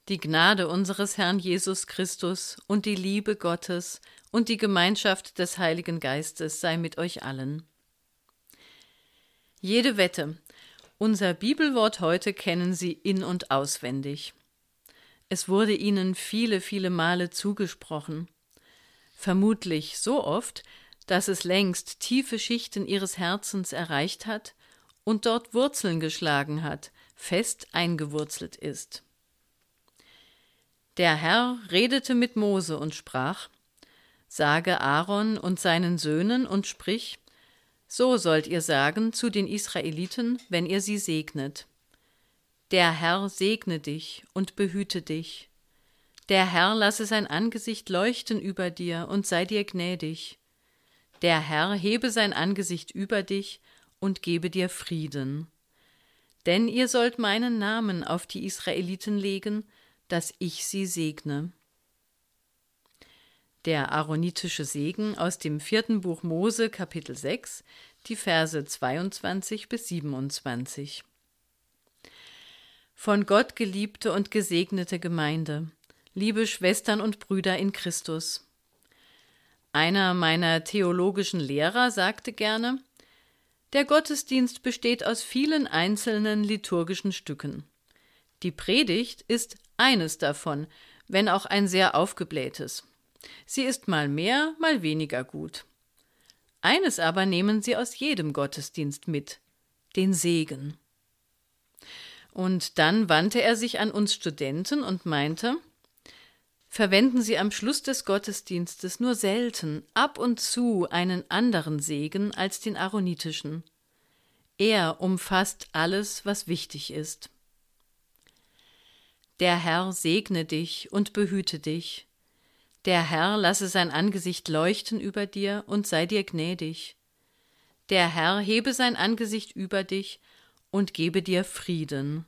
Die Gnade unseres Herrn Jesus Christus und die Liebe Gottes und die Gemeinschaft des Heiligen Geistes sei mit euch allen. Jede Wette, unser Bibelwort heute kennen Sie in- und auswendig. Es wurde Ihnen viele, viele Male zugesprochen. Vermutlich so oft, dass es längst tiefe Schichten Ihres Herzens erreicht hat und dort Wurzeln geschlagen hat, fest eingewurzelt ist. Der Herr redete mit Mose und sprach: Sage Aaron und seinen Söhnen und sprich: So sollt ihr sagen zu den Israeliten, wenn ihr sie segnet. Der Herr segne dich und behüte dich. Der Herr lasse sein Angesicht leuchten über dir und sei dir gnädig. Der Herr hebe sein Angesicht über dich und gebe dir Frieden. Denn ihr sollt meinen Namen auf die Israeliten legen, dass ich sie segne. Der aaronitische Segen aus dem 4. Buch Mose, Kapitel 6, die Verse 22 bis 27. Von Gott geliebte und gesegnete Gemeinde, liebe Schwestern und Brüder in Christus. Einer meiner theologischen Lehrer sagte gerne: Der Gottesdienst besteht aus vielen einzelnen liturgischen Stücken. Die Predigt ist eines davon, wenn auch ein sehr aufgeblähtes. Sie ist mal mehr, mal weniger gut. Eines aber nehmen Sie aus jedem Gottesdienst mit: den Segen. Und dann wandte er sich an uns Studenten und meinte: Verwenden Sie am Schluss des Gottesdienstes nur selten, ab und zu, einen anderen Segen als den aaronitischen. Er umfasst alles, was wichtig ist. Der Herr segne dich und behüte dich. Der Herr lasse sein Angesicht leuchten über dir und sei dir gnädig. Der Herr hebe sein Angesicht über dich und gebe dir Frieden.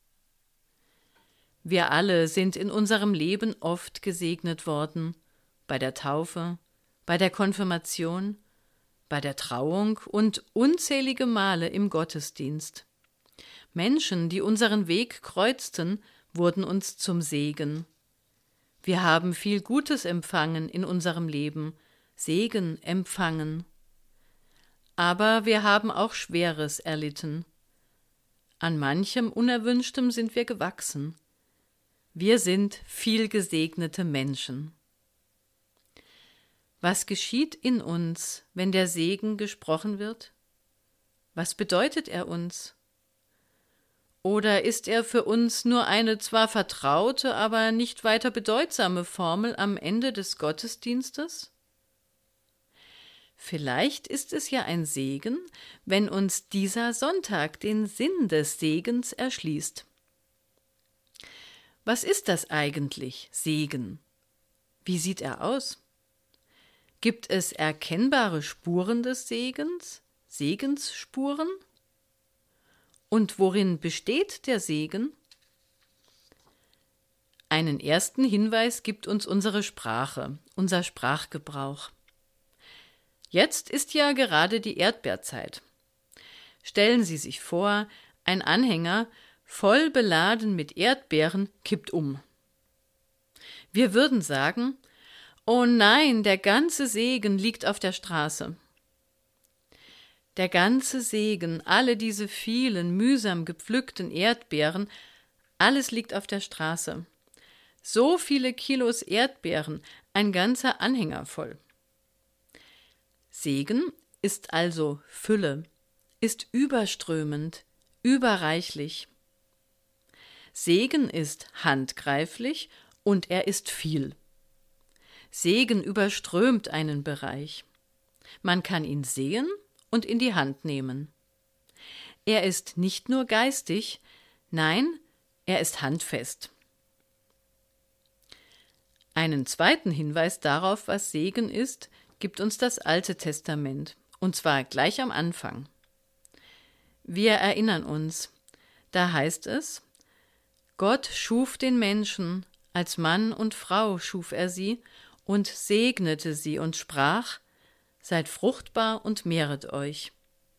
Wir alle sind in unserem Leben oft gesegnet worden, bei der Taufe, bei der Konfirmation, bei der Trauung und unzählige Male im Gottesdienst. Menschen, die unseren Weg kreuzten, wurden uns zum Segen. Wir haben viel Gutes empfangen in unserem Leben, Segen empfangen. Aber wir haben auch Schweres erlitten. An manchem Unerwünschtem sind wir gewachsen. Wir sind viel gesegnete Menschen. Was geschieht in uns, wenn der Segen gesprochen wird? Was bedeutet er uns? Oder ist er für uns nur eine zwar vertraute, aber nicht weiter bedeutsame Formel am Ende des Gottesdienstes? Vielleicht ist es ja ein Segen, wenn uns dieser Sonntag den Sinn des Segens erschließt. Was ist das eigentlich, Segen? Wie sieht er aus? Gibt es erkennbare Spuren des Segens, Segensspuren? Und worin besteht der Segen? Einen ersten Hinweis gibt uns unsere Sprache, unser Sprachgebrauch. Jetzt ist ja gerade die Erdbeerzeit. Stellen Sie sich vor, ein Anhänger, voll beladen mit Erdbeeren, kippt um. Wir würden sagen: Oh nein, der ganze Segen liegt auf der Straße. Der ganze Segen, alle diese vielen mühsam gepflückten Erdbeeren, alles liegt auf der Straße. So viele Kilos Erdbeeren, ein ganzer Anhänger voll. Segen ist also Fülle, ist überströmend, überreichlich. Segen ist handgreiflich und er ist viel. Segen überströmt einen Bereich. Man kann ihn sehen und in die Hand nehmen. Er ist nicht nur geistig, nein, er ist handfest. Einen zweiten Hinweis darauf, was Segen ist, gibt uns das Alte Testament, und zwar gleich am Anfang. Wir erinnern uns, da heißt es: Gott schuf den Menschen, als Mann und Frau schuf er sie und segnete sie und sprach: Seid fruchtbar und mehret euch.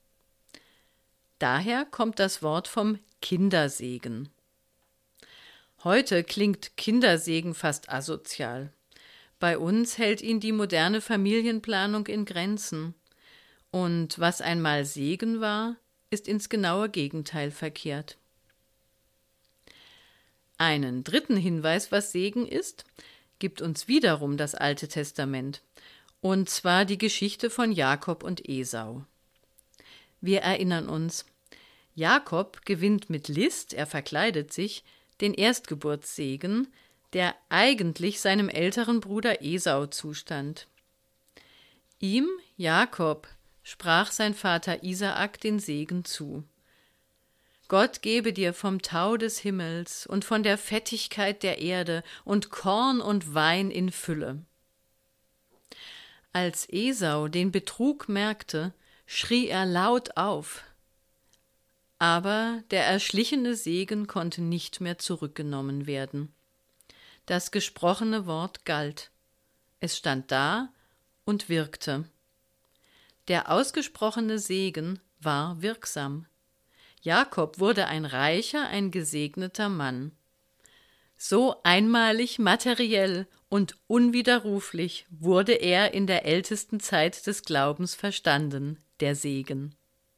Daher kommt das Wort vom Kindersegen. Heute klingt Kindersegen fast asozial. Bei uns hält ihn die moderne Familienplanung in Grenzen. Und was einmal Segen war, ist ins genaue Gegenteil verkehrt. Einen dritten Hinweis, was Segen ist, gibt uns wiederum das Alte Testament, und zwar die Geschichte von Jakob und Esau. Wir erinnern uns, Jakob gewinnt mit List, er verkleidet sich, den Erstgeburtssegen, der eigentlich seinem älteren Bruder Esau zustand. Ihm, Jakob, sprach sein Vater Isaak den Segen zu. Gott gebe dir vom Tau des Himmels und von der Fettigkeit der Erde und Korn und Wein in Fülle. Als Esau den Betrug merkte, schrie er laut auf. Aber der erschlichene Segen konnte nicht mehr zurückgenommen werden. Das gesprochene Wort galt. Es stand da und wirkte. Der ausgesprochene Segen war wirksam. Jakob wurde ein reicher, ein gesegneter Mann. So einmalig materiell und unwiderruflich wurde er in der ältesten Zeit des Glaubens verstanden, der Segen.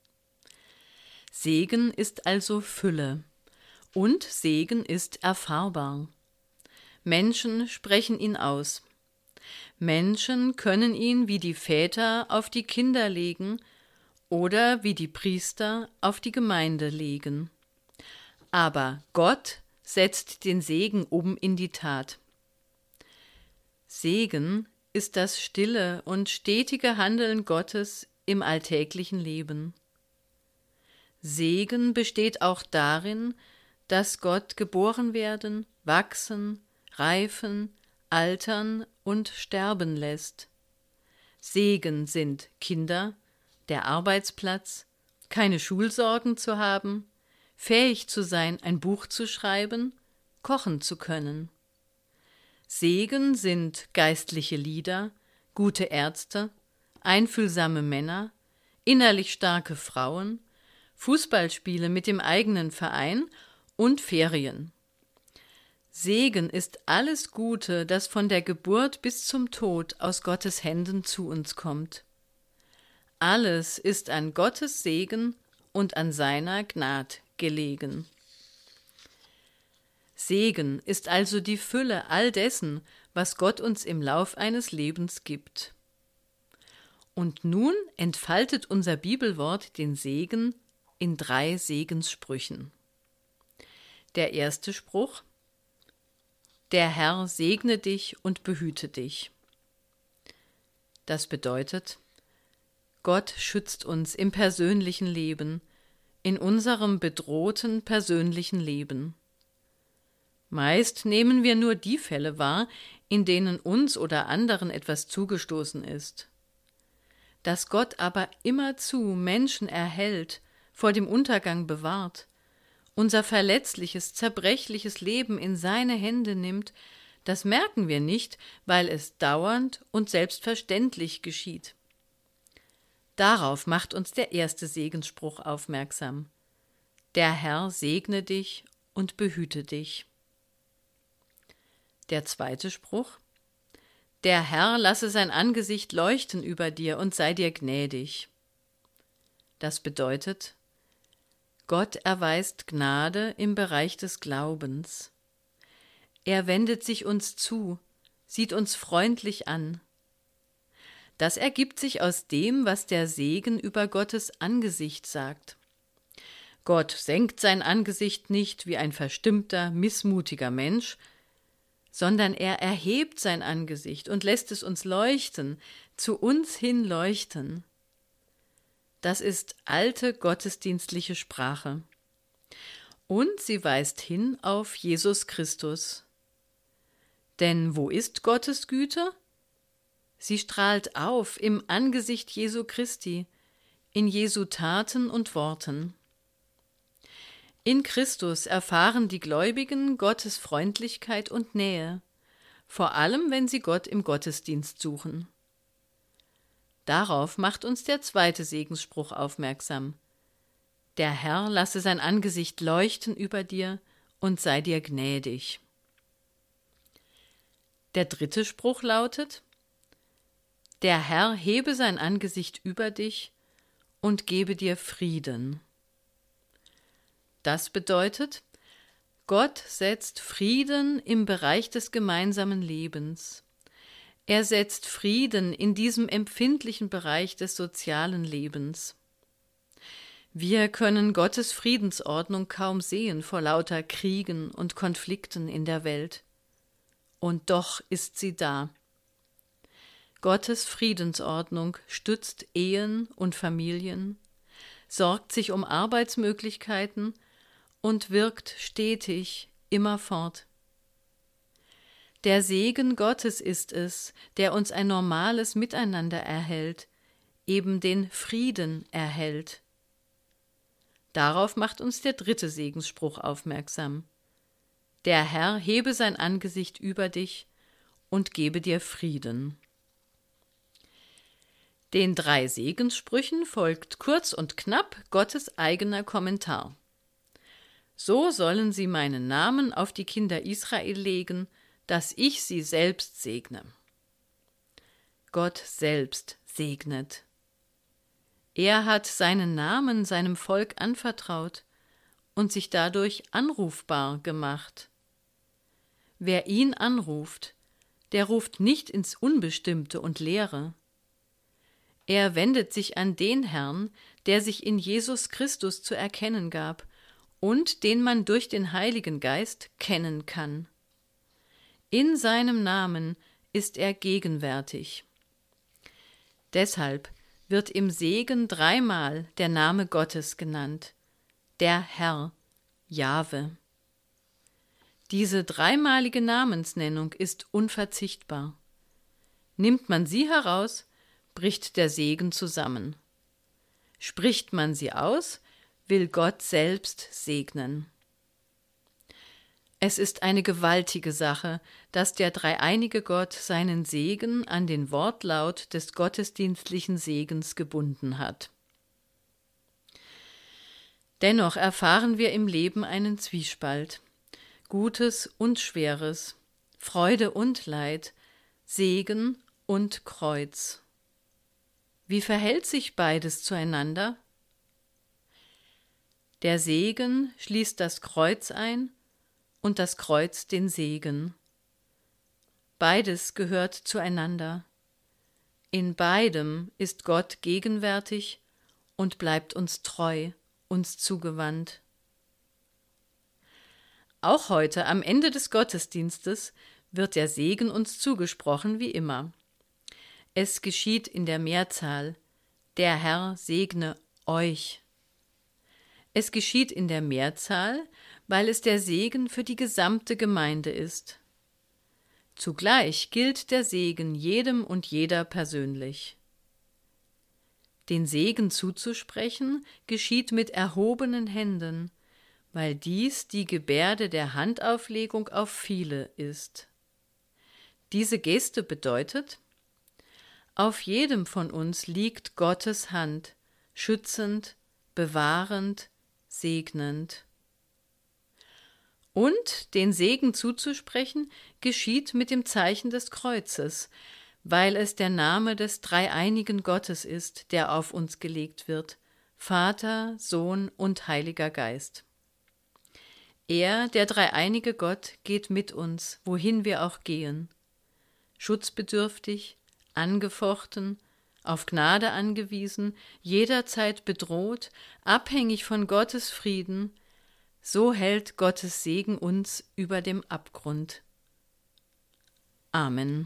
Segen ist also Fülle und Segen ist erfahrbar. Menschen sprechen ihn aus. Menschen können ihn wie die Väter auf die Kinder legen oder wie die Priester auf die Gemeinde legen. Aber Gott setzt den Segen um in die Tat. Segen ist das stille und stetige Handeln Gottes im alltäglichen Leben. Segen besteht auch darin, dass Gott geboren werden, wachsen, reifen, altern und sterben lässt. Segen sind Kinder, der Arbeitsplatz, keine Schulsorgen zu haben, fähig zu sein, ein Buch zu schreiben, kochen zu können. Segen sind geistliche Lieder, gute Ärzte, einfühlsame Männer, innerlich starke Frauen, Fußballspiele mit dem eigenen Verein und Ferien. Segen ist alles Gute, das von der Geburt bis zum Tod aus Gottes Händen zu uns kommt. Alles ist an Gottes Segen und an seiner Gnad gelegen. Segen ist also die Fülle all dessen, was Gott uns im Lauf eines Lebens gibt. Und nun entfaltet unser Bibelwort den Segen in 3 Segenssprüchen. Der erste Spruch: Der Herr segne dich und behüte dich. Das bedeutet, Gott schützt uns im persönlichen Leben, in unserem bedrohten persönlichen Leben. Meist nehmen wir nur die Fälle wahr, in denen uns oder anderen etwas zugestoßen ist. Dass Gott aber immerzu Menschen erhält, vor dem Untergang bewahrt, unser verletzliches, zerbrechliches Leben in seine Hände nimmt, das merken wir nicht, weil es dauernd und selbstverständlich geschieht. Darauf macht uns der erste Segensspruch aufmerksam. Der Herr segne dich und behüte dich. Der zweite Spruch: Der Herr lasse sein Angesicht leuchten über dir und sei dir gnädig. Das bedeutet, Gott erweist Gnade im Bereich des Glaubens. Er wendet sich uns zu, sieht uns freundlich an. Das ergibt sich aus dem, was der Segen über Gottes Angesicht sagt. Gott senkt sein Angesicht nicht wie ein verstimmter, missmutiger Mensch, sondern er erhebt sein Angesicht und lässt es uns leuchten, zu uns hin leuchten. Das ist alte gottesdienstliche Sprache. Und sie weist hin auf Jesus Christus. Denn wo ist Gottes Güte? Sie strahlt auf im Angesicht Jesu Christi, in Jesu Taten und Worten. In Christus erfahren die Gläubigen Gottes Freundlichkeit und Nähe, vor allem wenn sie Gott im Gottesdienst suchen. Darauf macht uns der zweite Segensspruch aufmerksam. Der Herr lasse sein Angesicht leuchten über dir und sei dir gnädig. Der 3. Spruch lautet: Der Herr hebe sein Angesicht über dich und gebe dir Frieden. Das bedeutet, Gott setzt Frieden im Bereich des gemeinsamen Lebens. Er setzt Frieden in diesem empfindlichen Bereich des sozialen Lebens. Wir können Gottes Friedensordnung kaum sehen vor lauter Kriegen und Konflikten in der Welt. Und doch ist sie da. Gottes Friedensordnung stützt Ehen und Familien, sorgt sich um Arbeitsmöglichkeiten und wirkt stetig immerfort. Der Segen Gottes ist es, der uns ein normales Miteinander erhält, eben den Frieden erhält. Darauf macht uns der 3. Segensspruch aufmerksam. Der Herr hebe sein Angesicht über dich und gebe dir Frieden. Den 3 Segenssprüchen folgt kurz und knapp Gottes eigener Kommentar. So sollen sie meinen Namen auf die Kinder Israel legen, dass ich sie selbst segne. Gott selbst segnet. Er hat seinen Namen seinem Volk anvertraut und sich dadurch anrufbar gemacht. Wer ihn anruft, der ruft nicht ins Unbestimmte und Leere. Er wendet sich an den Herrn, der sich in Jesus Christus zu erkennen gab und den man durch den Heiligen Geist kennen kann. In seinem Namen ist er gegenwärtig. Deshalb wird im Segen 3-mal der Name Gottes genannt, der Herr, Jahwe. Diese 3-malige Namensnennung ist unverzichtbar. Nimmt man sie heraus, bricht der Segen zusammen. Spricht man sie aus, will Gott selbst segnen. Es ist eine gewaltige Sache, dass der dreieinige Gott seinen Segen an den Wortlaut des gottesdienstlichen Segens gebunden hat. Dennoch erfahren wir im Leben einen Zwiespalt. Gutes und Schweres, Freude und Leid, Segen und Kreuz. Wie verhält sich beides zueinander? Der Segen schließt das Kreuz ein und das Kreuz den Segen. Beides gehört zueinander. In beidem ist Gott gegenwärtig und bleibt uns treu, uns zugewandt. Auch heute am Ende des Gottesdienstes wird der Segen uns zugesprochen wie immer. Es geschieht in der Mehrzahl: Der Herr segne euch. Es geschieht in der Mehrzahl, weil es der Segen für die gesamte Gemeinde ist. Zugleich gilt der Segen jedem und jeder persönlich. Den Segen zuzusprechen geschieht mit erhobenen Händen, weil dies die Gebärde der Handauflegung auf viele ist. Diese Geste bedeutet: Auf jedem von uns liegt Gottes Hand, schützend, bewahrend, segnend. Und den Segen zuzusprechen geschieht mit dem Zeichen des Kreuzes, weil es der Name des dreieinigen Gottes ist, der auf uns gelegt wird: Vater, Sohn und Heiliger Geist. Er, der dreieinige Gott, geht mit uns, wohin wir auch gehen. Schutzbedürftig, angefochten, auf Gnade angewiesen, jederzeit bedroht, abhängig von Gottes Frieden, so hält Gottes Segen uns über dem Abgrund. Amen.